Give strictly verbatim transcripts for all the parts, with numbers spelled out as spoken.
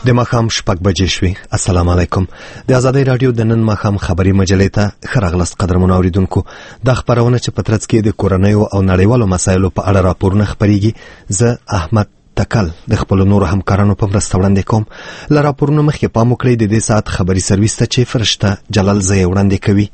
د ماښام شپږ بجې شوې. السلام علیکم. د آزادۍ رادیو د نن ماښام خبري مجلې ته ښه راغلاست قدرمنو اوریدونکو. دا خبرونه چې په ترڅ کې د کورنیو او نړیوالو مسایلو په اړه راپورونه خپرېږي، زه احمد تکل د خپل نورو همکارانو په مرسته وړاندې کوم. له راپورونو مخکې پام وکړئ د دې ساعت خبري سرویس ته چې فرشته جلال زه وړاندې کوي.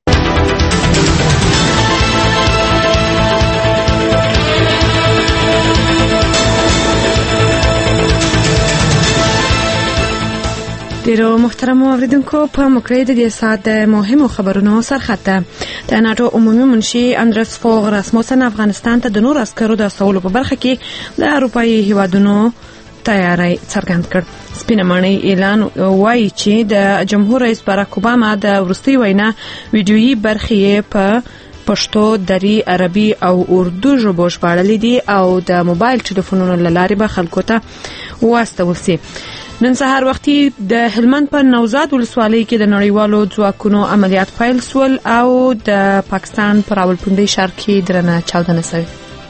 ډیرو محترم اوریدونکو، په مکرې د دې ساعت د مهمو خبرونو سرخط ده. د ناتو عمومي منشي اندرس فوغ راسموسن افغانستان ته د نور عسکرو د استولو په برخه کې د اروپایي هیوادونو تیاری څرګند کړ. سپینه ماڼۍ اعلان وایي چې د جمهور رئیس باراک اوباما د وروستي وینا ویډیويي برخې په پښتو، دری، عربي او اردو ژبو ژباړلې دي او د موبایل ټلیفونونو له لارې به خلکو ته واستول شي. نن سهار وختي د هلمند په نوزاد ولسوالۍ کې د نړیوالو ځواکونو عملیات پیل سول او د پاکستان پر راولپنډۍ ښار کې درنه چاودنه شوې.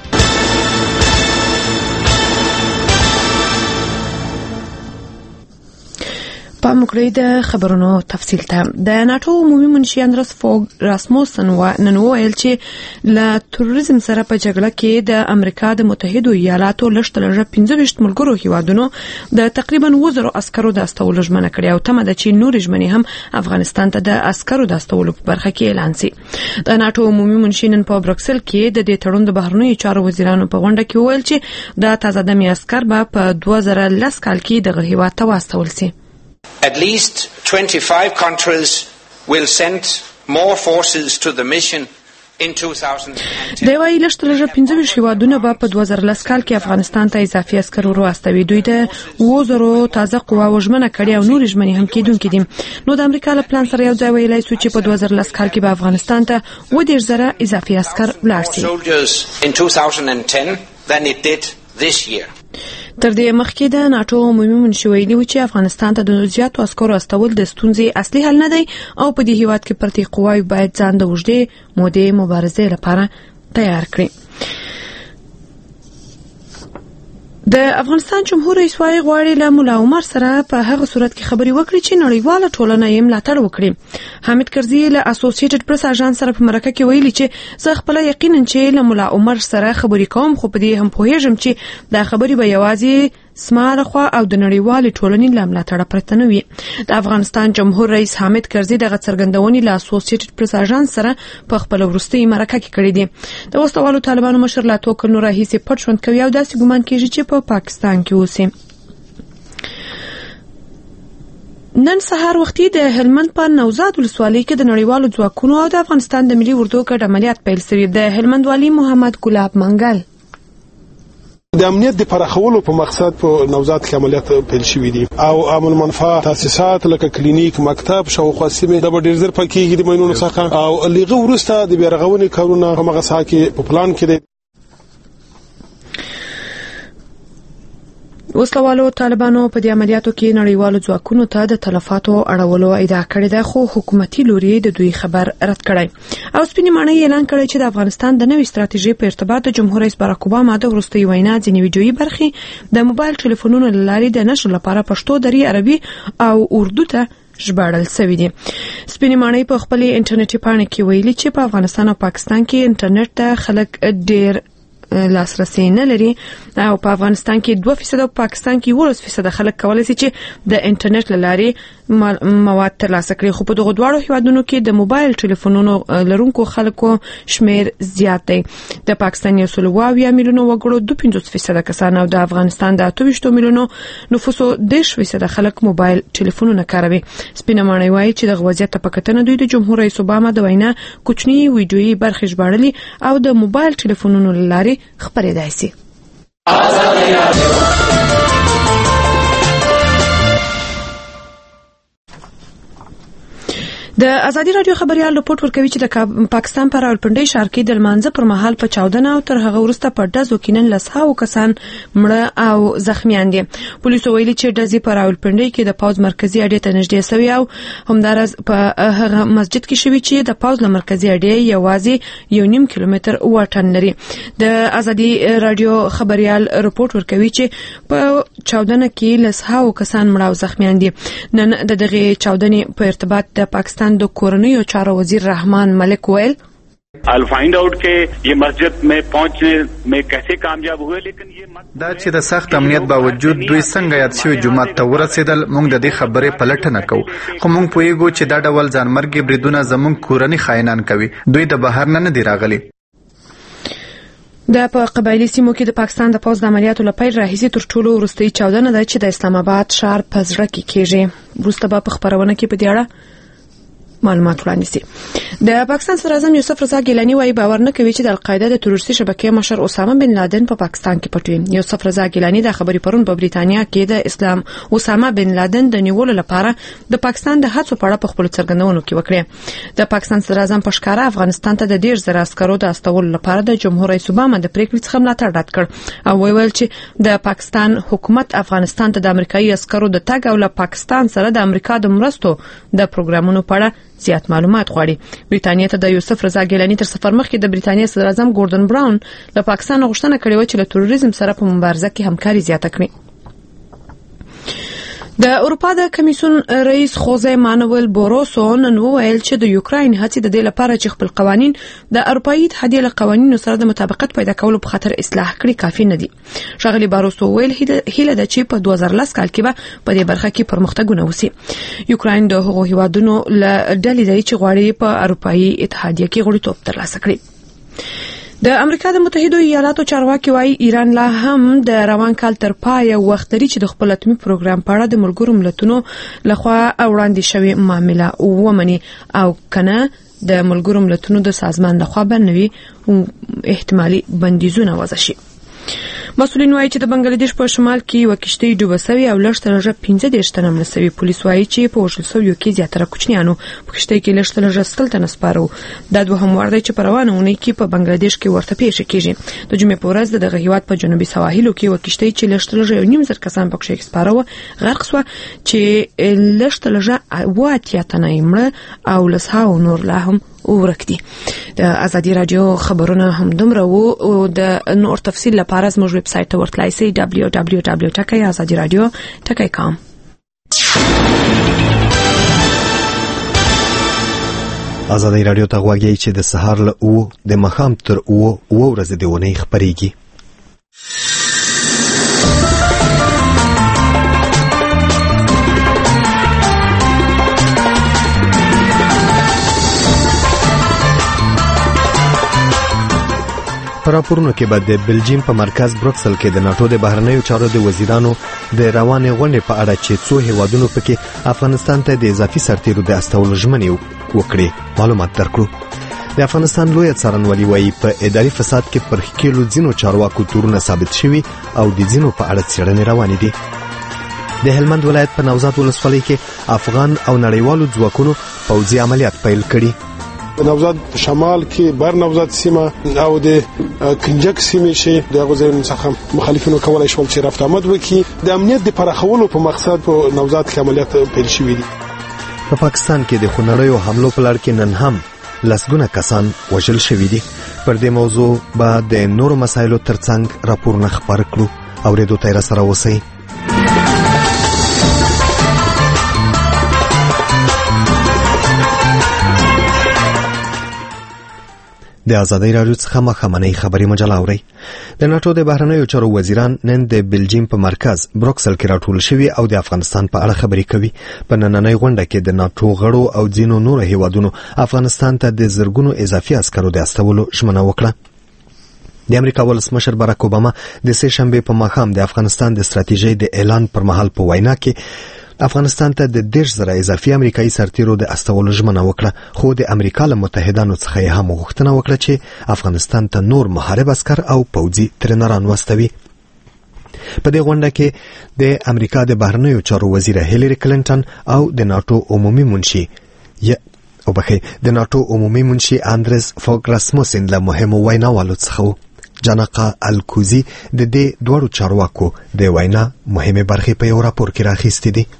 په مکرې د خبرونو تفصیل ته د ناتو عمومي منشي اندرس فوغ راسموسن نن وویل چې له تروریزم سره په جګړه کې د امریکا د متحدو ایالاتو لږ تر لږه پنځه ویشت ملګرو هیوادونو د تقریبا اووه زره عسکرو د استولو ژمنه کړې او تمه ده چې نورې ژمنې هم افغانستان ته د عسکرو د استولو په برخه کې اعلان شي. د ناتو عمومي منشي نن په برکسل کې د دې تړون د بهرنیو چارو وزیرانو په غونډه کې وویل چې د تازه دمي عسکر به په دوه زره لس کال کې دغه هیواد ته واستول شي. At least twenty-five countries will send more forces to the mission in two thousand ten. د وایي لږ تر لږه پنځه ویشت هیوادونه به په دوه زره لس کال کې افغانستان ته اضافي عسکر ورواستوي. دوی د اووه زرو تازه قواوو ژمنه کړې او نورې ژمنې هم کېدونکې دي. نو د امریکا له پلان سره یو ځای ویلی سو چې په دوه زره لس کال کې به افغانستان ته اووه دېرش زره اضافي عسکر ولاړ شي. In two thousand ten than it did this year. تر دې مخکې د ناتو عمومي منشي ویلي و چې افغانستان ته د زیاتو عسکرو استول د ستونزې اصلي حل نه دی او په دې هیواد کې پرتې قواوې باید ځان د اوږدې مودې مبارزې لپاره تیار کړي. د افغانستان جمهور رئیس وايي غواړي له ملا عمر سره په هغه صورت کې خبري وکړي چې نړیواله ټولنه یې ملاتړ وکړي. حامد کرزي له اسوسییټډ پریس اژانس سره په مرکه کې ویلي چې زه خپل یقینا چې له ملا عمر سره خبري کوم، خو په دې هم پوهیږم چې دا خبري به یوازې سماره خو او د نړیوالې ټولنې له ملاتړه پرته نه وي. د افغانستان جمهور رئیس حامد کرزي دغه څرګندونې له اسوسییټډ پریس اژانس سره په خپل وروستي مرکه کې کړې دي. د وسوالو طالبانو مشر لا تو کلونو راهیسې پټ ژوند کوي او داسې ګمان کېږي چې په پاکستان کې اوسي. نن سهار وختي د هلمند په نوزاد ولسوالۍ کې د نړیوالو ځواکونو او د افغانستان د ملي اردو ګډ عملیات پیل شوي. د هلمند والي محمد ګلاب منګل د امنیت د پراخولو په مقصد په نوزاد کې عملیات پیل شوي دي او عامل منفعه تاسیسات لکه کلینیک، مکتب، شاوخوا سیمې د ډېر زر پکېږي د ماینونو څخه او لغه ورسته د بیرغونې کارونه په مغه ساحه کې په پلان کې دي. وسلوالو طالبانو په دې عملیاتو کې نړیوالو ځواکونو ته د تلفاتو اړولو ادعا کړې ده، خو حکومتي لوري د دوی خبر رد کړی او سپینې ماڼۍ اعلان کړی چې د افغانستان د نوې ستراتیژۍ په ارتباط د جمهور رئیس باراک اوباما د وروستي وینا ځینې ویډیويي برخې د موبایل ټلیفونونو له لارې د نشر لپاره پښتو، دری، عربي او اردو ته ژباړل شوي دي. سپینې ماڼۍ په خپل انټرنیټي پاڼه کې ویلي چې په افغانستان او پاکستان کې انټرنیټ ته خلک ډېر لاسرسي نه لري او په افغانستان کې دوه فیصد او پاکستان کې ولس فیصد خلک کولای شي چې د انټرنیټ لارې مواد ترلاسه کړي. خو په دغه دواړو هیوادونو کې د موبایل ټلیفونونو لرونکو خلکو شمیر زیات دی. د پاکستان یو سل اووه میلیونو وګړو دوه پنځوس فیصد کسان او د افغانستان د اته ویشت میلیونو نفوسو دېرش فیصد خلک موبایل ټلیفونونه کاروي. سپینه ماڼۍ وایي چې د وضعیت په کتنه دوی د جمهور رئیس اوباما د وینا کوچنی ویډیويي برخې ژباړلې او د موبایل ټلیفونونو لارې خبرېدای شي. د ازادي رادیو خبريال رپورت ورکوي چې د پاکستان پر راولپنډي ښار کې د لمانځه پر مهال په چاودنه او تر هغه وروسته په ډزو کې نن لسهاو کسان مړه او زخمیان دي. پولیسو ویلي چې ډزې په راولپنډي کې د پاوز مرکزی اډې ته نږدې شوی او همدارس په هغه مسجد کې شوی چې د پاوز له مرکزی اډې یوازې یو نیم کیلومتر واټن لري. د ازادي رادیو خبريال رپورت ورکوي چې په چاودنه کې لسهاو کسان مړه او زخمیان دي. نن د دغه چاودنې په ارتباط د پاکستان د کورنیو چارو وزیر رحمان ملک ویل I'll find out کہ یہ مسجد میں پہنچنے میں کیسے کامیاب ہوئے لیکن یہ دا چې د سخت امنیت باوجود دوی څنګه یاد شوی جمعه ته ورسېدل موږ د دې خبرې پلټنه کوو خو موږ پوهیږو چې دا ډول ځانمرګي بریدونه زموږ کورني خاینان کوي دوی د بهر نه نه دي راغلي. د په قبایلی سیمو کې د پاکستان د پوز د عملیاتو لپاره راهیسي تر ټولو وروستۍ چاودنه ده چې د اسلام آباد ښار په زړه کې کېږي. وروسته به په خبرونه کې په دې اړه معلومات وړاندې شي. د پاکستان صدر اعظم یوسف رضا ګیلانی وايي باور نه کوي چې د القاعده د تروریستي شبکې مشر اسامه بن لادن په پاکستان کې پټ وي. یوسف رضا ګیلانی د خبري پرون په بریتانیا کې د اسلام اسامه بن لادن د نیولو لپاره د پاکستان د هڅو په اړه په خپل څرګندونو کې وکړه. د پاکستان صدر اعظم په ښکارا افغانستان ته د ډیر زر عسکرو د استولو لپاره د جمهور رئیس اوباما د پریکړې څخه ملاتړ رد کړ او ویل چې د پاکستان حکومت افغانستان ته د امریکایي عسکرو د تګ او له پاکستان سره د امریکا د مرستو د پروګرامونو په اړه زیات معلومات غواړي. بریتانیا ته د یوسف رضا ګیلانی تر سفر مخکې د بریتانیا صدر اعظم ګوردن براون له پاکستان غوښتنه کړې و چې له تروریزم سره په مبارزه کې همکاري زیاته کړي. د اروپا د کمیسیون رئیس خوزه مانوئل بوروسو نن وویل چې د یوکراین هڅې د دې لپاره چې خپل قوانين د اروپאי اتحادیه له قوانینو سره د مطابقت پیدا کولو په خاطر اصلاح کړي کافي نه دي. ښاغلي بوروسو ویل هیله ده چې په دوه زره لس کال کې به په دې برخه کې پرمختګونه وشي. یوکراین د هغو هیوادونو له ډلې دی چې غواړي په اروپאי اتحادیه کې غړیتوب ترلاسه کړي. د امریکا د متحده ایالاتو چارواکي وايي ایران لا هم د روان کال تر پای وخت لري چې د خپل اتمی پروګرام په اړه د ملګرو ملتونو لخوا وړاندې شوی معاملې ومني او کنه د ملګرو ملتونو د سازمان لخوا بنوي احتمالي بندیزونه وضع شي. مسؤلین وايي چې د بنگلاديش په شمال کې یو کشتۍ ډوبه شوې او لږ تر لږه پنځه دېرش تنه مړه شوي. پولیس وايي چې په وژل شویو کې زیاتره کوچنیانو په کشتۍ کې لږ تر لږه سل تنه سپاره وو. دا دوهم وار دی چې په روانه اونۍ کې په بنگلاديش کې ورته پیښه کیږي. د جمعې په ورځ دغه هیواد په جنوبي سواحلو کې یو کشتۍ چې لږ تر لږه یو نیم زر کسان په کې سپاره وو غرق شو چې لږ تر لږه اوه اتیا تنه مړه او لسهاو نور لا هم ورکدي. د ازادي رادیو خبرونه هم دومره وو او د نور تفصیل لپاره زموږ ویب سټ ته ورتلای شئ دبلیو دبلیو دبلیو ډاٹ ازادي رادیو ډاٹ کام. ازادي رادیو ته غواړي چې د سهار له او د مخام تر او او ورځې د ونې خبريږي. راپورونه کې بعد د بلجیم په مرکز بروکسل کې د ناتو د بهرنیو چارو د وزیرانو د روانې غونډې په اړه چې څو هیوادونو پکې افغانستان ته د اضافي سرتیرو د استولو ژمنې وکړي معلومات درکړو. د افغانستان لوی څارنوالي وايي په اداري فساد کې پر خکېلو ځینو چارواکو تورونه ثابت شوي او د ځینو په اړه څېړنې روانې دي. د هلمند ولایت په نوزاد ولسوالۍ کې افغان او نړیوالو ځواکونو پوځي عملیات پیل کړي. نوزاد شمال کې بر نوزاد سیمه او د کنجک سیمه شي د غوځین څخه مخالفینو کولای شول چې رفت آمد وکړي. د امنیت د پراخولو په مقصد په نوزاد کې عملیات پیل شوي دي. په پاکستان کې د خونړیو حملو په لړ کې نن هم لسګونه کسان وژل شوي دي. پر دې موضوع به د نورو مسایلو ترڅنګ راپورونه خبر کړو او ریډیو ته سره اوسئ. د ازادي رادیو څخه مخامنۍ خبري مجله اوري. د ناتو د بهرنیو چارو وزیران نن د بلجیم په مرکز بروکسل کې راټول شوي او د افغانستان په اړه خبري کوي. په نننۍ غونډه کې د ناتو غړو او ځینو نورو هیوادونو افغانستان ته د زرګونو اضافي عسکرو د استولو ژمنه وکړه. د امریکا ولسمشر باراک اوباما د سه شنبه په ماښام د افغانستان د ستراتیژۍ د اعلان پر مهال په وینا کې افغانستان ته د دېرش زره اضافي امریکایي سرتیرو د استولو ژمنه وکړه. خو د امریکا له متحدانو څخه یې هم غوښتنه وکړه چې افغانستان ته نور محارب عسکر او پوځي ترنران واستوي. په دې غونډه کې د امریکا د بهرنیو چارو وزیر هیلری کلینټن او د ناتو عمومي منشي وبخې د ناتو عمومي منشي اندرس فوګ راسموسن له مهمو ویناوالو څخه جانقا الکوزی د دې دوړو چارواکو د وینا مهمه برخې په یو راپور کې راخېستې دي.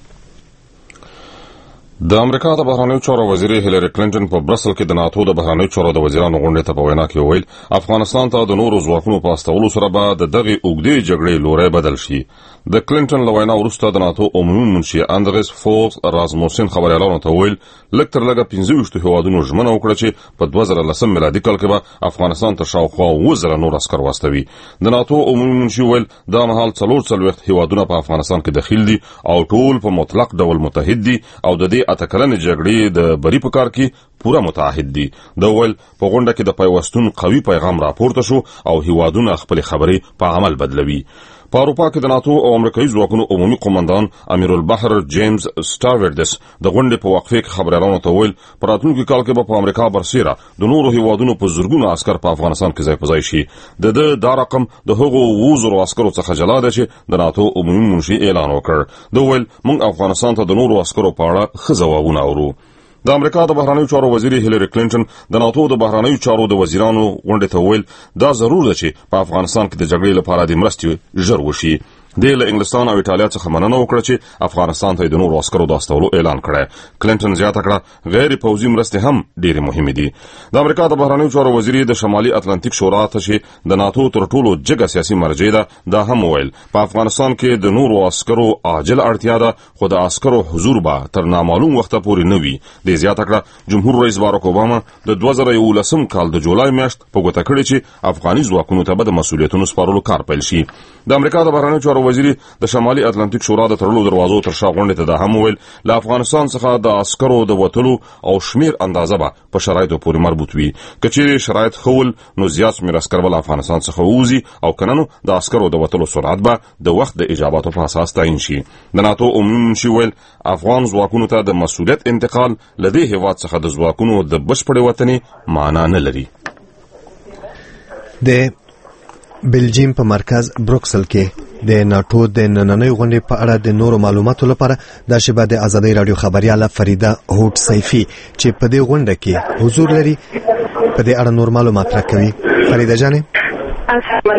د امریکا د بهرنیو چارو وزیر هیلری کلینټن په برسل کې د ناتو د بهرنیو چارو د وزیرانو غونډې ته په وینا کې وویل افغانستان ته د نورو ځواکونو په استولو سره به د دغه اوږدې جګړې لوری بدل شي. د کلینټن له وینا وروسته د ناتو عمومي منشي اندرس فوګ راسموسن خبريالانو ته وویل لږ تر لږه پنځه ویشت هیوادونو ژمنه وکړه چې په دوه زره لسم میلادي کال کې به افغانستان ته شاوخوا اووه زره نور عسکر واستوي. د ناتو عمومي منشي وویل دا مهال څلور څلوېښت هیوادونه په افغانستان کې دخیل دي او ټول په مطلق ډول متحد دي او د دې اته کلنې جګړې د بری په کار کې پوره متعهد دي. د ویل په غونډه کې د پیوستون قوي پیغام راپورته شو او هیوادونه خپل خبرې په عمل بدلوي. په اروپا کې د ناتو او امریکایي ځواکونو عمومي قومندان امیر البحر جیمز سټاوردس د غونډې په وقفه کې خبريالانو ته ویل په راتلونکي کال کې به په امریکا برسیره د نورو هیوادونو په زرګونو عسكر په افغانستان کې ځای په ځای شي. د د دا رقم د هغو اووه زره عسکرو څخه جلا ده چې د ناتو عمومي منشي اعلان وکړ. د ویل موږ افغانستان ته د نورو عسکرو په اړه ښه ځوابونه اورو. د امریکا د بهرنیو چارو وزیر هیلری کلینټن د ناتو د بهرنیو چارو د وزیرانو غونډې ته ویل دا ضرور ده چې په افغانستان کې د جګړې لپاره د مرستې ژر وشي. د انګلستان او ایټالیا څخه مننه وکړه چې افغانستان ته د نورو عسکرو د استولو اعلان کړی. کلینټن زیاته کړه غیر پوځي مرستې هم ډېرې مهمې دي. د امریکا د بهرنیو چارو وزیر د شمالي اتلانتیک شورا ته چې د ناتو تر ټولو جګه سیاسي مرجع ده دا هم ویل په افغانستان کې د نورو عسکرو عاجل اړتیا ده خو د عسکرو حضور به تر نامعلوم وخت پورې نه وي. د زیاته کړه جمهور رئیس باراک اوباما د دوه زره یولسم کال د جولای میاشت په ګوته کړی چې افغاني ځواکونو ته به د مسؤلیتونو سپارلو کار پیل شي. د امریکا د بهرنیو چارو وزیر د شمالي اتلانتیک شورا د تړلو دروازو تر شا غونډې ته دا هم ویل له افغانستان څخه د عسکرو د وتلو او شمیر اندازه به په شرایطو پورې مربوط وي. که چیرې شرایط خول نو زیات شمیر عسکر به له افغانستان څخه ووځي او که نه نو د عسکرو د وتلو سرعت به د وخت د اجاباتو په اساس تعیین شي. د ناتو عمومي منشي ویل افغان ځواکونو ته د مسؤلیت انتقال له دې هیواد څخه د ځواکونو د بشپړې وتنې معنا نه لري. د بلجیم په مرکز بروکسل کې د ناتو د نننۍ غونډې په اړه د نورو معلوماتو لپاره د شبکې د ازادي رادیو خبرياله فریده هوټ سیفی چې په دې غونډه کې حضور لري په دې اړه نور معلومات راکوي. فریده جانې السلام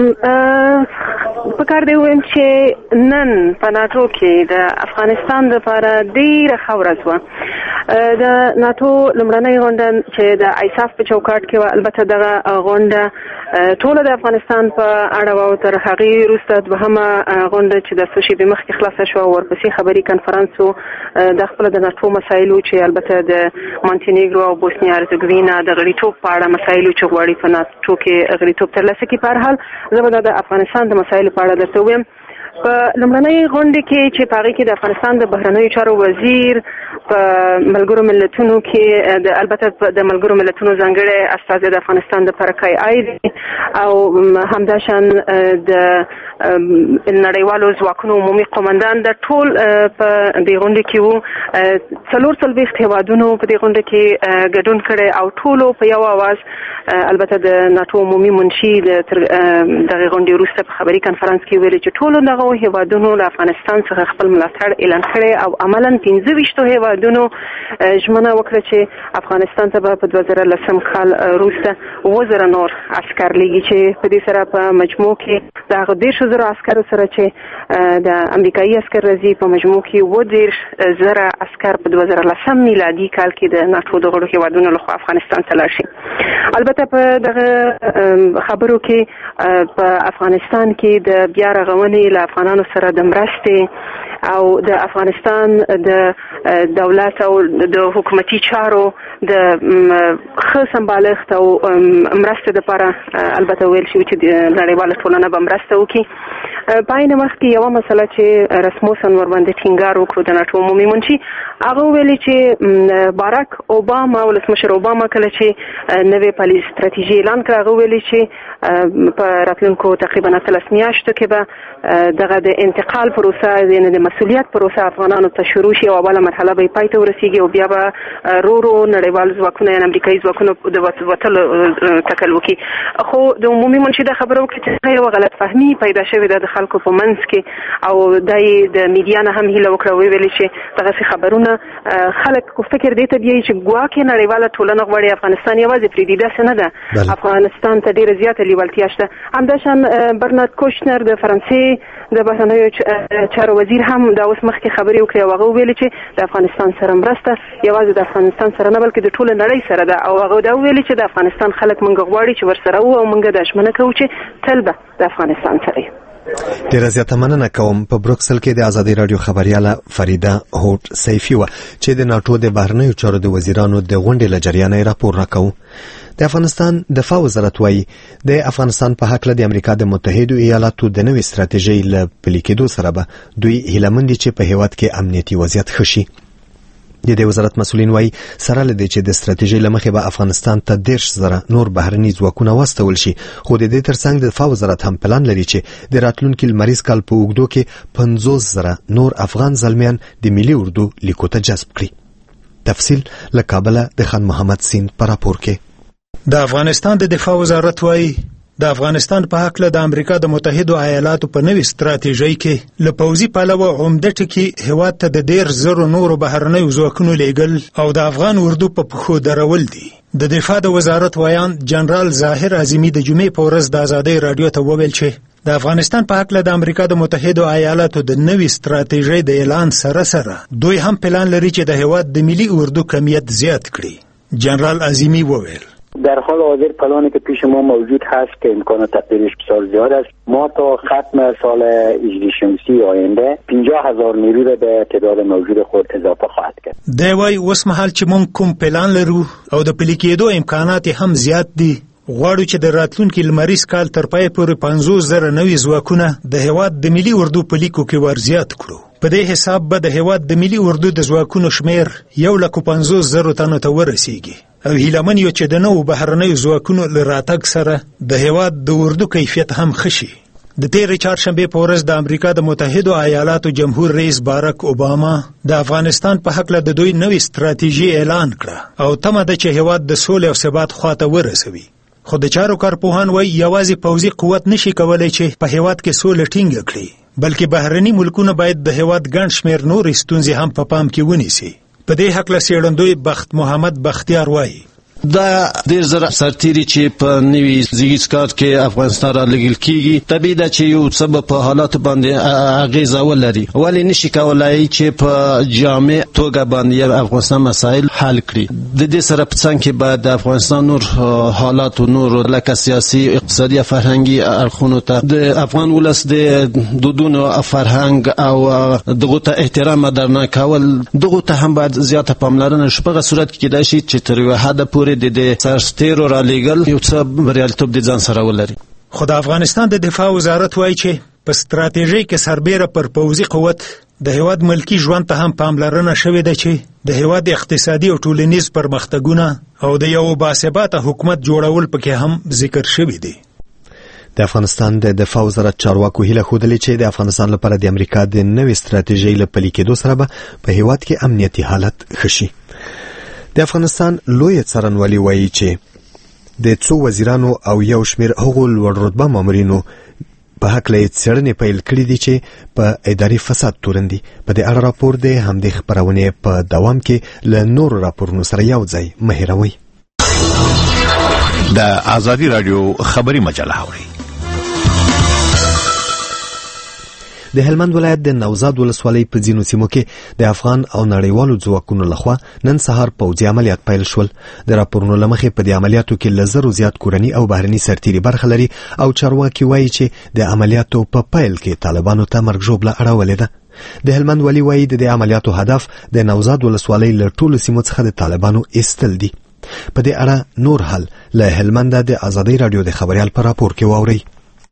علیکم. په کار دی ویم چې نن په ناتو کې د افغانستان لپاره ډیره ښه ورځ وه. د ناتو لومړنۍ غونډه چې د ایساف په چوکاټ کې وه البته دغه غونډه ټوله د افغانستان په اړه وه او تر هغې وروسته دوهمه غونډه چې د څو شېبې مخکې خلاصه شوه ورپسې خبري کنفرانس و د خپله د ناتو مسایلو چې البته د مونټینیګرو او بوسنیا هرزګوینا د غړیتوب په اړه مسایلو چې غواړي په ناتو کې غړیتوب ترلاسه کړي. په هر حال زه به د افغانستان د مسایلو په اړه درته ووایم. په لومړنۍ غونډه کې چې په هغې کې د افغانستان د بهرنیو چارو وزیر په ملګرو ملتونو کې د البته د ملګرو ملتونو ځانګړی استازی د افغانستان د پرکای آی او همداشان د نړیوالو ځواکونو عمومي قومندان د ټول په دې غونډه کې وو. څلور څلوېښت هیوادونو په دې غونډه کې ګډون کړی او ټولو په یو اواز البته د ناتو عمومي منشي د دغه غونډې وروسته په خبري کنفرانس کې ویلي چې ټولو دغه هیوادونو له افغانستان څخه خپل ملاتړ اعلان کړی او عملاً پنځه ویشتو هیوادونو ژمنه وکړه چې افغانستان ته به په دوه زره لسم کال وروسته اووه زره نور عسکر لیږي چې په دې سره په مجموع کې د هغه دېرشو زرو عسکرو سره چې د امریکایي عسکر راځي په مجموع کې اووه دېرش زره عسکر په دوه زره لسم میلادي کال کې د ناتو د غړو هیوادونو لخوا افغانستان ته لاړ شي. البته په دغه خبرو کې په افغانستان کې د بیا رغونې له افغانانو سره د مرستې او د افغانستان د دولت او د حکومتي چارو د ښه سمبالښت او مرستې لپاره البته ویل شوي چې د نړیواله ټولنه به مرسته وکړي. په عین وخت کې یوه مسله چې رسموسن ورباندې ټینګار وکړو د ناټو عمومي منشي هغه ویلي چې باراک اوباما ولسمشر اوباما کله چې نوې پالیسي ستراتیژي اعلان کړه هغه ویلي چې په راتلونکو تقریبا اتلس میاشتو کې به دغه د انتقال پروسه یعنې د مسؤلیت پروسه افغانانو ته شروع شي او اوله مرحله به پای ته ورسیږي او بیا به رو رو نړیوال ځواکونه یا امریکایي ځواکونه د وتلو تکل وکړي. خو د عمومي منشي د خبرو کې چې یو غلط فهمي پیدا شوې ده د خلکو په منځ کې او د میډیا نه هم هیله وکړه ویل چې دغه خبرونه خلک کو فکر دی ته بیا چې ګواکې نړیواله ټولنه غواړي افغانستان یوازې پرې دی داسې نه ده. افغانستان ته ډیره زیاته لیوالتیا شته. همداشان برنارد کوشنر د فرانسې د بهرنیو چارو وزیر هم دا اوس مخکې خبرې وکړې او هغه ویل چې د افغانستان سره مرسته یوازې د افغانستان سره نه بلکې د ټول نړۍ سره ده او هغه دا ویل چې د افغانستان خلک موږ غواړي چې ورسره وو او موږ د اشمنه کوو چې تل به د افغانستان سره یو. ډیره زیاته مننه کوم. په بروکسل کې د ازادي رادیو خبرياله فریده هوټ سیفی و چې د ناتو د بهرنیو چارو د وزیرانو د غونډې لجریانه راپور راکاو. د افغانستان دفاع وزارت وايي د افغانستان په حق له د امریکا د متحده ایالاتو د نوې ستراتیژۍ له پلي کېدو سره به دوی هیلمند چې په هیواد کې امنیتي وضعیت خشي. د دې وزارت مسؤلین وايي سره لدی چې د ستراتیژۍ لمخې به افغانستان ته دیرش زره نور بهرني ځواکونه واستول شي خو د دې ترڅنګ د دفاع وزارت هم پلان لري چې د راتلونکي لمریز کال په اوږدو کې پنځوس زره نور افغان زلمیان د ملي اردو لیکو ته جذب کړي. تفصیل له کابل د خان محمد سیند پر راپور کې. د افغانستان د دفاع وزارت وايي د افغانستان په حق له د امریکا د متحده ایالاتو په نوې ستراتیژۍ کې له پوځي پلوه عمده ټکي هیواد ته د ډیر زرو نورو بهرنیو ځواکونو لیږل او د افغان اردو په پښو درول دي. د دفاع د وزارت ویان جنرال ظاهر عظیمی د جمعې په ورځ د ازادۍ رادیو ته وویل چې د افغانستان په حق له د امریکا د متحده ایالاتو د نوې ستراتیژۍ د اعلان سره سره دوی هم پلان لري چې د هیواد د ملي اردو کمیت زیات کړي. جنرال عظیمی وویل در حال حاضر پلانی که پیش ما موجود هست که امکان تطبیقش بسیار زیاد است. ما تا ختم سال هجری شمسی آینده پنجاه هزار نیرو را به تعداد موجود خود اضافه خواهد کرد. دی وای اوس مهال چې مونږ کوم پلان لرو او د پلي کېدو امکانات هم زیات دي. غواړو چې د راتلونکي لمریز کال تر پای پورې پنځوس زره نوي ځواکونه د هیواد د ملي اردو په لیکو کې ورزیات کړو. په دې حساب به د هیواد د ملي اردو د ځواکونو شمیر یو لک پنځوس زره تنو ته ورسیږي او هیلمن یو چې د نوو بهرنیو ځواکونو له راتګ سره د هیواد د اردو کیفیت هم خشي. د تیرې چهارشنبې په ورځ د امریکا د متحده ایالاتو جمهور رئیس باراک اوباما د افغانستان په حق له د دوی نوې ستراتیژي اعلان کړه او تمه ده چې هیواد د سولې او ثبات خواته ورسوي. خو د چارو کارپوهان وایي یوازې پوځي قوت نشي کولای چې په هیواد کې سوله ټینګه کړي بلکې بهرني ملکونه باید د هیواد ګڼ شمېر نورې ستونزې هم په پام کې ونیسي. په دې حق له څېړندوی بخت محمد بختیار وایي دا ډیر زره سرتیری چې په نوي زیږیز کار کې افغانستان را لګل کیږي طبیعي ده چې یو سبب په حالات باندې اغیزه ولري ولی نشي کولای چې په جامع توګه باندې افغانستان مسایل حل کړي. د دې سره په څنګ کې بعد د افغانستان نور حالات او نور لکه سیاسي اقتصادي او فرهنګي اړخونو ته د افغان ولس د دودونو فرهنګ او دغه ته احترام درنه کول دغه ته هم باید زیاته پاملرنه شي. په صورت کې کېدای شي چې تر یو حد پورې د دې سرتیرو را لېږل یو څه بریالیتوب د ځان سره ولري. خو د افغانستان د دفاع وزارت وایي چې په ستراتیژۍ کې سربیره پر پوځي قوت د هیواد ملکی ژوند ته هم پاملرنه شوې ده چې د هیواد اقتصادي او ټولنیز پرمختګونه او د یو باثباته حکومت جوړول پکې هم ذکر شوي دي. د افغانستان د دفاع وزارت چارواکو هیله ښودلې چې د افغانستان لپاره د امریکا د نوې ستراتیژۍ له پلي کېدو سره به په هیواد کې امنیتي حالت ښه شي. د افغانستان لوی څارنوالي وایي چې د څو وزیرانو او یو شمېر هغو لوړ رتبه مامورینو په حق له څېړنې پیل کړي دي چې په اداري فساد تورن دي. په دې اړه راپور د همدې خپرونې په دوام کې له نورو راپورونو سره یو ځای مه هېروئ. د ازادي رادیو خبري مجله اورئ. د هلمند ولایت د نوزاد ولسوالۍ په ځینو سیمو کې د افغان او نړیوالو ځواکونو لخوا نن سهار پوځي عملیات پیل شول. د راپورونو له مخې په دې عملیاتو کې له زرو زیات کورني او بهرني سرتیري برخه لري او چارواکي وایي چې د عملیاتو په پیل کې طالبانو ته مرګ ژوبله اړولې ده. د هلمند والي وایي د دې عملیاتو هدف د نوزاد ولسوالۍ له ټولو سیمو څخه د طالبانو ایستل دي. په دې اړه نور حل له هلمند د ازادۍ رادیو د خبريال پر راپور کې واورئ.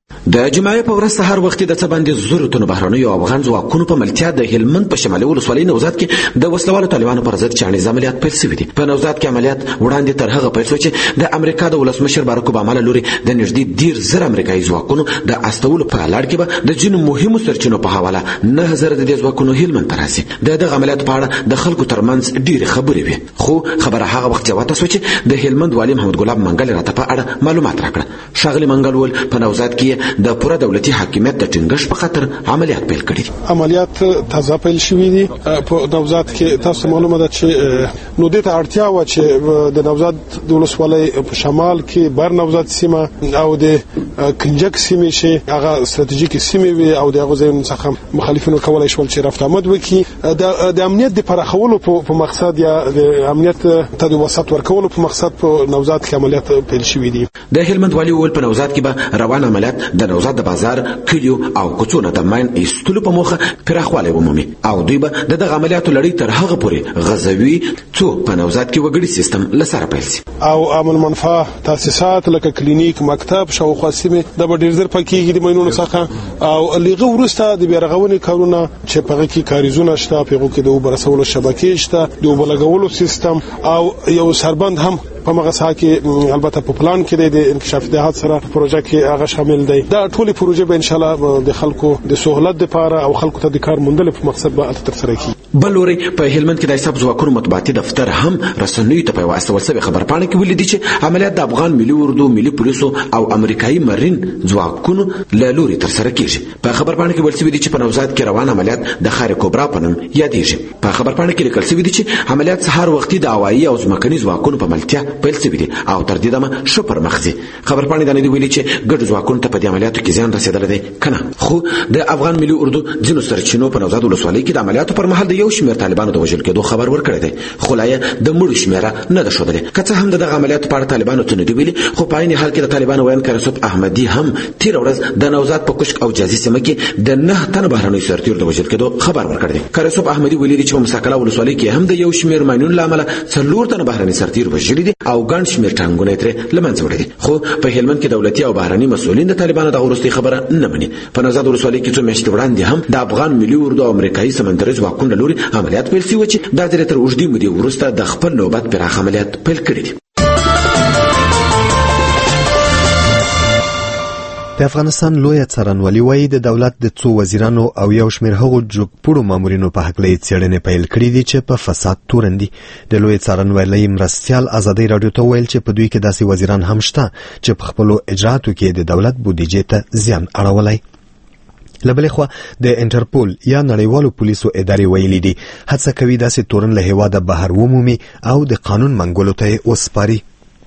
د جمعې په ورځ سهار وختي د څه باندې زرو تنو بهرنیو افغان ځواکونو په ملتیا د هلمند په شمالي ولسوالۍ نوزاد کې د وسلوالو طالبانو پر ضد چانیز عملیات پیل شوي دي. په نوزاد کې عملیات وړاندې تر هغه پیل شو چې د امریکا د ولسمشر باراک اوباما له لوري د نږدې ډیر زر امریکایي ځواکونو د استولو په لړ کې به د جنو مهمو سرچینو په حواله نه زر د ځواکونو هلمند ته راځي. د دغه عملیات په اړه د خلکو ترمنځ ډیر خبرې وي، خو خبره هغه وخت جوته شو چې د هلمند والي محمد ګلاب منګل راته په اړه معلومات راکړه. شاغلی منګل ول په نوزاد کې د پوره دولتي حاکمیت د ټینګښت په خاطر عملیات پیل کړي دي. عملیات تازه پیل شوي دي په نوزاد کې. تاسو معلومه ده چې نو دته اړتیا و چې د نوزاد د ولسوالۍ په شمال کې بر نوزاد سیمه او د کنجک سیمه شي هغه ستراتیژیکي سیمه وي او د هغه ځای څخه مخالفینو کولای شول چې رفت آمد وکړي. د امنیت د پراخولو په مقصد یا د امنیت ته د وسعت ورکولو په مقصد په نوزاد کې عملیات پیل شوي دي. د هلمند والي ول په نوزاد کې به روان عملیات د نوزاد د بازار کلیو او کوڅو د ماین ایستلو په موخه پراخوالی ومومي او دوی به د دغه عملیاتو لړۍ تر هغه پورې غزوي څو په نوزاد کې وګړي سیستم لسره پیل شي او عامل منفعه تاسیسات لکه کلینیک، مکتب، شاوخوا سیمه د ډیر زر پکېږي د ماینونو څخه او لغه ورسته د بیرغونې کارونه چې په کې کاریزونه شته، په کې د وبرسولو شبکې شته، د وبلګولو سیستم او یو سربند هم په مغه ساحه کې البته په پلان کې د انکشاف دهات سره پروژه کې هغه شامل دی. دا ټولي پروژه به ان شاء الله د خلکو د سہولت لپاره او خلکو ته د کار موندل په مقصد به تر سره کی. بلوري په هلمند کې د حساب ځواکونو مطبوعاتي دفتر هم رسنیو ته په واسطه ورسره خبرپاڼه کې ولیدي چې عملیات د افغان ملي اردو، ملي پولیسو او امریکایي مرین ځواکونو له لوري تر سره کیږي. په خبرپاڼه کې ولسوي دي چې په نوزاد کې روان عملیات د خار کبرا په نوم یادېږي. په خبرپاڼه کې لیکل شوی دي چې عملیات سهار وختي د هوایي او ځمکني ځواکونو په ملتیا پیل شوی دي او تر دې دمه شو پر مخزي. خبرپاڼه د نه ویلي چې ګډ ځواکونو ته په دې عملیاتو کې ځان رسیدل دي کنه، خو د افغان ملي اردو ځینو سرچینو په نوزاد ولسوالۍ کې د عملیاتو پر مهال د یو شمېر طالبانو د وژل کېدو خبر ورکړی دی، خو لا یې د مړو شمېره نه ده ښودلې. که څه هم دغه عملیاتو په اړه طالبانو ته نه دي ویلي، خو په عین حال کې د طالبانو ویونکی رسوب احمدي هم تېره ورځ د نوزاد په کوشک او جازي سیمه کې د نه تنه بهرنیو سرتیرو د وژل کېدو خبر ورکړی دی. که رسوب احمدي ویلي دي چې په مساکله ولسوالۍ کې هم د یو شمېر ماینونو له امله څلور تنه بهرني سرتیر وژلي دي او ګڼ شمېر ټانګونه یې ترې له منځه وړي دي. خو په هلمند کې دولتي او بهرني مسؤلین د طالبانو دغه وروستۍ خبره نه مني. په نوزاد ولسوالۍ کې څو میاشتې وړاندې هم د افغان ملي اردو او امریکایي سمندري ځواکونو له لوري عملیات پیل شوي چې دا ځل تر اوږدې مودې وروسته د خپل نوبت پراخ عملیات پیل کړي دي. د افغانستان لوی څارنوالي وایي د دولت د څو وزیرانو او یو شمېر هغو جګپوړو مامورینو په حق لې څېړنې پیل کړې دي چې په فساد تورن دي. د لوی څارنوالۍ مرستیال ازادۍ راډیو ته ویل چې په دوی کې داسې وزیران هم شته چې په خپلو اجراتو کې د دولت بودیجې ته زیان اړولی. لبلې خوا د انټرپول یا نړیوالو پولیسو ادارې ویلي دي هڅه کوي داسې تورن له هېواده بهر ومومي او د قانون منګولو ته یې وسپاري.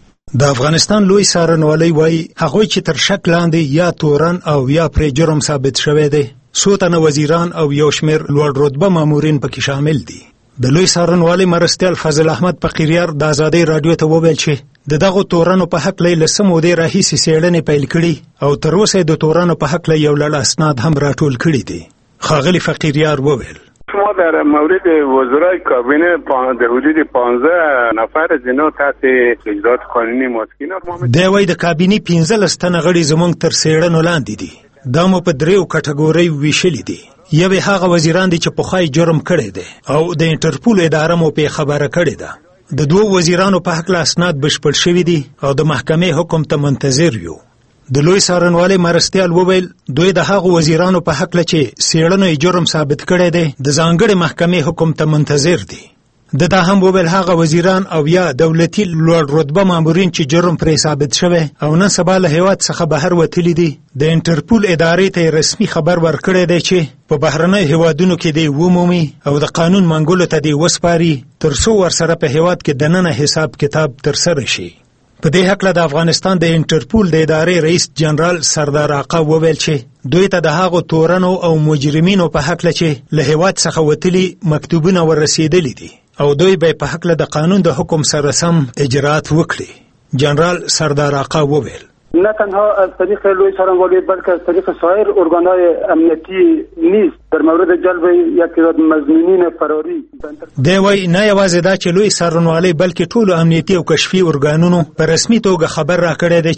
د افغانستان لوی څارنوالۍ وایي هغوی چې تر شک لاندې یا تورن او یا پرې جرم ثابت شوی دی، څو تنه وزیران او یو شمېر لوړ رتبه مامورین پکې شامل دي. د لوی څارنوالۍ مرستیال فضل احمد فقیریار د ازادۍ راډیو ته وویل چې د دغو تورنو په حق له څه مودې راهیسې څېړنې پیل کړي او تر اوسه د تورنو په حق له یو لړ اسناد هم راټول کړي دي. ښاغلي فقیریار وویل ما در مورد وزرای کابینه در حدود پانزده نفر جنو تحت اجرات قانونی ماسکین دی وایي د کابینې پنځلس تنه غړي زموږ تر څېړنو لاندې دي. دا مو په دریو کټګوریو ویشلي دي. یو هغه وزیران دي چې پخوای جرم کړی دی او د انټرپول اداره مو په خبره کړې ده. د دوه وزیرانو په حق له اسناد بشپړ شوي دي او د محکمې حکم ته منتظر یو. د لوی څارنوالۍ مرستیال وویل دوی د هغو وزیرانو په حق له چې څېړنو یې جرم ثابت کړی دی د ځانګړې محکمې حکم ته منتظر دي. د دا هم وویل هغه وزیران او یا دولتي لوړ رتبه مامورین چې جرم پرې ثابت شوی او نن سبا له هېواد څخه بهر وتلي دي د انټرپول ادارې ته رسمي خبر ورکړی دی چې په بهرنیو هېوادونو کې دی ومومي او د قانون منګولو ته دی وسپاري تر څو ورسره په هېواد کې دننه حساب کتاب ترسره شي. په دې هکله د افغانستان د انټرپول د ادارې رئیس جنرال سردار آقا وویل چې دوی ته د هغو تورنو او مجرمینو په هکله چې له هېواد څخه وتلي مکتوبونه وررسېدلي دي او دوی به په حق له د قانون د حکم سره سم اجرات وکړي. جنرال سردار آقا وویل نه تنها از طریق لوی څارنوالۍ بلکه از طریق سایر ارگانهای امنیتی نیز در مورد جلب یک تعداد مظنونین فراری. دی وایي نه یوازې دا چې لوی څارنوالۍ بلکې ټولو امنیتي او کشفي ارګانونو په رسمي توګه خبر راکړی دی چې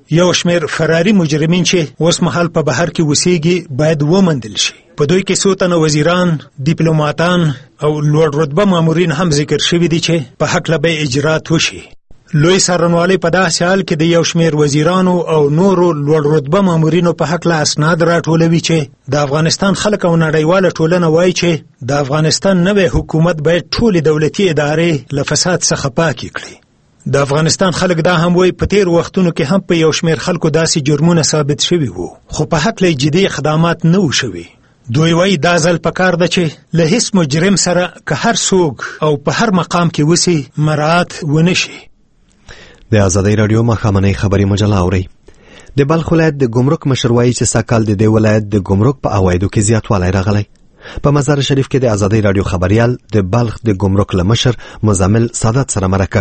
یو شمیر فراري مجرمین چې اوس مهال په بهر کې اوسېږي باید ومندل شي. په دوی کې څو تنه وزیران، ډیپلوماتان او لوړ رتبه مامورین هم ذکر شوي دي چې په هکله به اجرات وشي. لوی څارنوالۍ په داسې حال کې د یو شمیر وزیرانو او نورو لوړ رتبه مامورینو په هکله اسناد راټولوي چې د افغانستان خلک او نړیواله ټولنه وایي چې د افغانستان نوی حکومت باید ټولې دولتي ادارې له فساد څخه پاکې کړي. د افغانستان خلک دا هم وایي په تیر وختونو کې هم په یو شمیر خلکو داسې جرمونه ثابت شوي وو، خو په هکله جدي اقدامات نه وو شوي. دوی وایي دا ځل پکار ده چې له هیڅ مجرم سره که هر څوک او په هر مقام کې وسی مراعات ونه شي. د آزادۍ راډیو ماښامنۍ خبري مجله اورئ. د بلخ ولایت د ګمرک مشر وایي چې سږکال د دې ولایت د ګمرک په عوایدو کې زیاتوالی راغلی. په مزار شریف کې د آزادۍ راډیو خبریال د بلخ د ګمرک له مشر مزمل سادات سره مرکه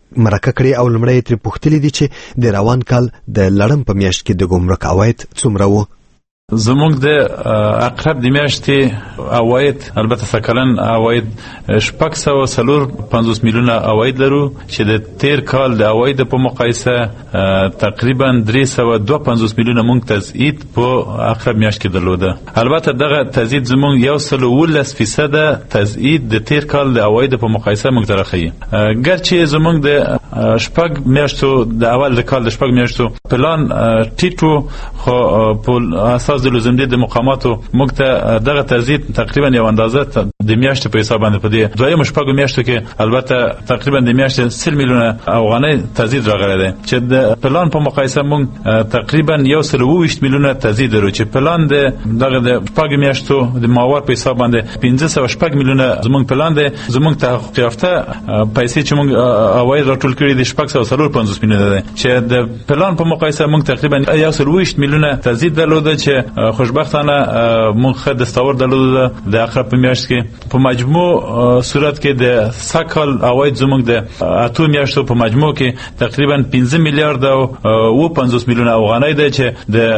کړې او لومړی یې ترې پوښتلي دي چې د روان کال د لړم په میاشت کې د ګمرک عواید څومره وو. زمونږ د اقرب د میاشتې عواید البته سکلن عواید شپږ سوه څلور پنځوس میلیونه عواید لرو چې د تیر کال د عوایدو په مقایسه تقریبا درې سوه دوه پنځوس میلیونه مونږ تزیید په اقرب میاشت کې درلوده. البته دغه تزیید زمونږ یو سل او اوولس فیصده تزیید د تیر کال د عوایدو په مقایسه مونږ ته راښیي. ګرچې زمونږ د شپږ میاشتو د اول د کال د شپږ میاشتو پلان ټیټ و، خو په اساس د لزمدې د مقاماتو موږ ته دغه تزیید تقریبا یو اندازه د میاشتې په حساب باندې په دې دویمو شپږو میاشتو کې البته تقریبا د میاشتې سل میلیونه افغانۍ تزیید راغلی دی چې د پلان په مقایسه موږ تقریبا یو سل اووه ویشت میلیونه تزیید لرو چې پلان د دغه د شپږو میاشتو د ماوراء په حساب باندې پنځه سوه شپږ میلیونه زموږ پلان دی. زموږ تحقق یافته پیسې چې موږ عواید راټول کړي دي شپږ سوه څلور پنځوس میلیونه دی چې د پلان په مقایسه موږ تقریبا یو سل اووه ویشت میلیونه تزیید درلوده چې خوشبختانه مونږ ښه دستور درلوده د اقرب په میاشت کې. په مجموع صورت کې د سږکال عواید زموږ د اتو میاشتو په مجموع کې تقریبا پنځه میلیارد او اوه پنځوس میلیونه افغانۍ ده چې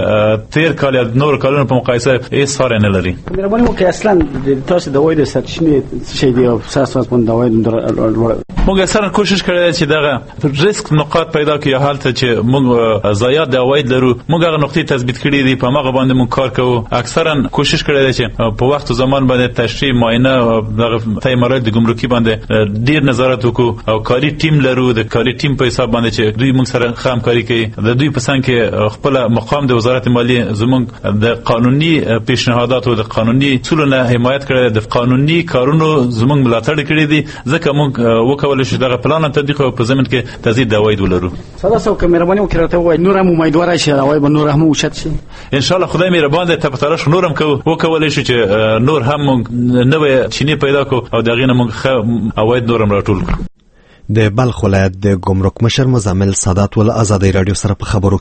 د تیر کال یا نور کالونو په مقایسه هیڅ ساری نه لري. مهرباني وکړئ اصلا تاسو د عوایدو سرچینې څه شی دي او اساس باندې عواید موږ اکثرا کوشش کړی چې دغه ریسک نقاط پیدا کړو حالت چې موږ ضایعات د عواید لرو موږ هغه نقطې تثبیت کړې دي په هغه باندې موږ کار کوو. اکثرا کوشش کړی دی چې په وخت او زمان باندې تشریح معاینه دغه طی مراحل د ګمرکي باندې ډیر نظارت وکړو او کاري ټیم لرو. د کاري ټیم په حساب باندې چې دوی موږ سره ښه همکاري کوي. د دوی په څنګ کې خپل مقام د وزارت مالیې زموږ د قانوني پیشنهاداتو د قانوني اصولو نه حمایت کړی، د قانوني کارونو زموږ ملاتړ کړی دي ځکه موږ وکولای شو دغه پلان تطبیق په ضمن کې تزيد د عواید ولرو. ساده سو که مهرباني وکړئ ته وای نور هم امیدوار شي عواید نور هم اوچت شي ان شاء الله. خدای مهربان دی ته په تلاش نورم کو وکولای شو چې نور هم نوې چینه پیدا کو او دغه نه موږ عواید نورم راټول کړو. د بلخ ولایت د ګمرک مشر مزمل سادات ول آزادۍ رادیو سره په خبرو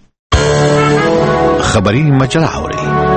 کې خبري مجله اوري.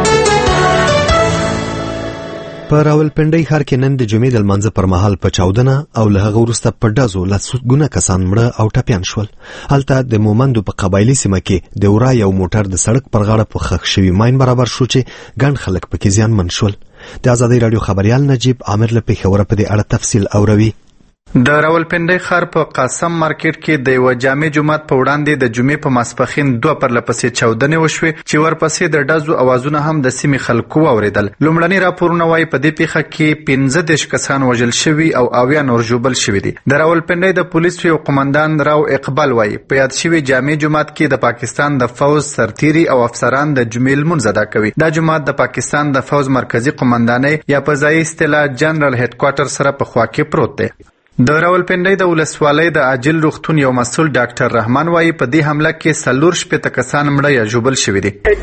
په راولپنډۍ ښار کې نن د جمعې د لمانځه پر مهال په چاودنه او له هغه وروسته په ډزو لسګونه کسان مړه او ټپیان شول. هلته د مومندو په قبایلي سیمه کې د ورا یو موټر د سړک پر غاړه په ښخ شوي ماین برابر شو چې ګڼ خلک پکې زیانمن شول. د آزادۍ راډیو خبریال نجیب عامر له پېښوره په دې اړه تفصیل اوروي. د راولپنډۍ ښار په قاسم مارکیټ کې د یو جامع جماعت په وړاندې د جمعې په ماسپښین دوه پرلپسې چاودنې وشوې چې ورپسې د ډزو اوازونه هم د سیمې خلکو واورېدل. لومړني راپورونه وایي په دې پیښه کې پنځه دېرش کسان وژل شوي او اویا نور ژوبل شوي دي. د راولپنډۍ د پولیسو یو قمندان راو اقبال وایي په یاد شوي جامع جماعت کې د پاکستان د فوز سرتیري او افسران د جمعې لمونځ ادا کوي. دا جماعت د پاکستان د فوز مرکزی قمندانۍ یا په ځایي اصطلاح جنرال هډ کوارټر سره په خوا کې پروت دی. د راولپنډۍ د ولسوالۍ د عاجل روغتون یو مسؤل ډاکټر رحمان وایي په دې حمله کې څلور شپېته کسان مړه یا ژوبل شوي دي. په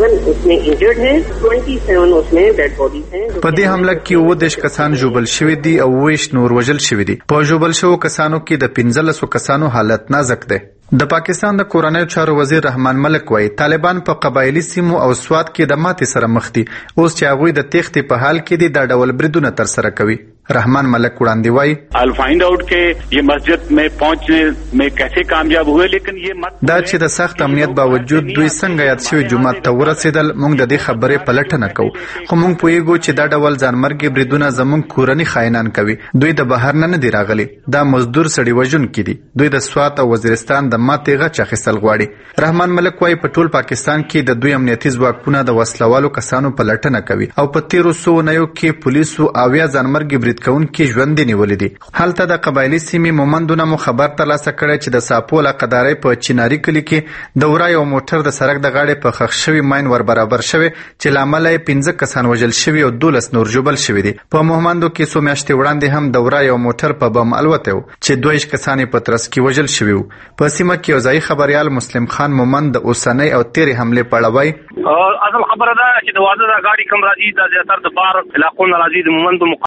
دې حمله کې اووه دېرش کسان ژوبل شوي دي او اووه ویشت نور وژل شوي دي. په ژوبل شوو کسانو کې د پنځلسو کسانو حالت نازک دی. د پاکستان د کورنیو چارو وزیر رحمان ملک وایي طالبان په قبایلي سیمو او سوات کې د ماتې سره مخ دي. اوس چې هغوی د تېښتې په حال کې دي دا ډول بریدونه ترسره کوي. رحمان ملک وړاندې وایي I'll find out कि ये मस्जिद में पहुंचने में कैसे कामयाब हुए लेकिन ये मत دا چې د سخت امنیت باوجود دوی څنګه یاد شوی جمعه ته ورسېدل موږ د دې خبرې پلټنه کوو خو موږ پوهیږو چې دا ډول ځانمرګي بریدونه زموږ کورني خاینان کوي دوی د بهر نه نه دی راغلي دا مزدور سړي وژونکي دي دوی د سوات او وزیرستان د ماتې غچ اخیستل غواړي رحمان ملک وایي په ټول پاکستان کې د دوی امنیتي ځواکونه د وسلوالو کسانو پلټنه کوي او په تیرو څو اونیو کې پولیسو اویا ځانمرګي برید کوونکي ژوندي نیولي دي هلته د قبایلي سیمې مومندونه مو خبر ترلاسه کړی چې د ساپو علاقهدارۍ په چیناري کلي کې د ورا یو موټر د سړک د غاړې په ښخ شوي ماین ور برابر شوی چې له امله یې پنځه کسان وژل شوي او دولس نور ژوبل شوي دي په مومندو کې څو میاشتې وړاندې هم د ورا یو موټر په بم الوتی و چې دوه ویشت کسان یې په ترڅ کې وژل شوي وو په سیمه کې یو ځایي خبریال مسلم خان مومند د اوسنۍ او تیرې حملې په اړه وایي اصل خبره ده چې د واده د غاړې کم راځي د زیاتره د بار علاقو نه راځي د مومندو